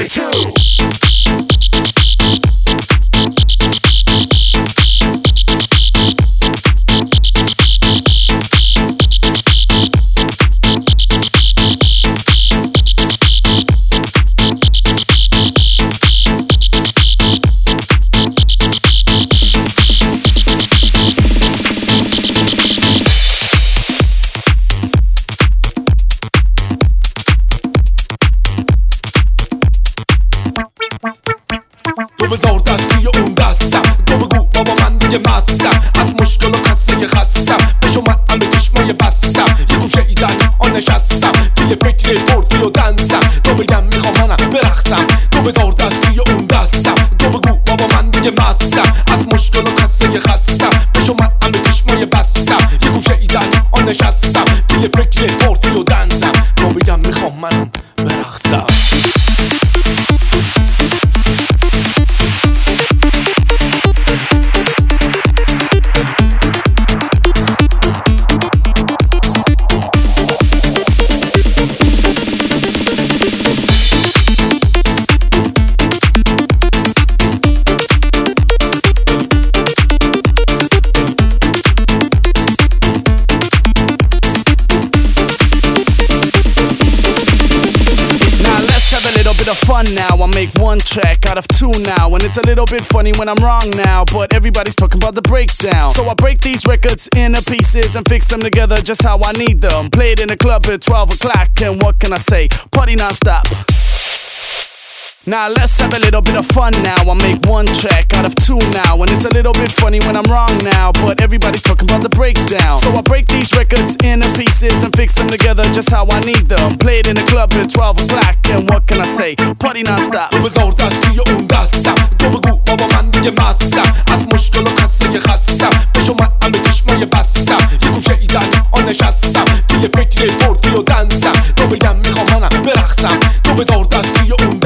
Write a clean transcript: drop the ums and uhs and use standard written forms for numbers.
2. تو بذار دستی اون دستم، تو بگو بابا من دیگه مستم، از مشکل و خسته خستم، پیش اومدم به چشمای بستم، یه گوشه ای در آن نشستم، توی فکر پرتی و دنسم، تو بگم میخوام منم برقصم. تو بذار دستی اون دستم، تو بگو بابا من دیگه مستم، از مشکل و خسته خستم، پیش اومدم به چشمای بستم، یه گوشه ای در آن نشستم، توی فکر پرتی و دنسم، تو بگم میخوام منم برقصم. Bit of fun now, I make one track out of two now, and it's a little bit funny when I'm wrong now, but everybody's talking about the breakdown. So I break these records into pieces and fix them together just how I need them. Play it in the club at 12 o'clock, and what can I say? Party non-stop. Now let's have a little bit of fun now. I make one track out of two now, and it's a little bit funny when I'm wrong now, but everybody's talking about the breakdown. So I break these records into pieces and fix them together just how I need them. Play it in the club at 12 o'clock, and what can I say? Party non-stop. تو بذار دستی اون دستم، تو بگو بابا من دیگه مستم، از مشکل و خسته خستم، پیش اومدم به چشمای بستم، یه گوشه ای در آن نشستم، توی فکر پرتی و دنسم، تو بگم میخوام منم برقصم. تو بذار دستی اون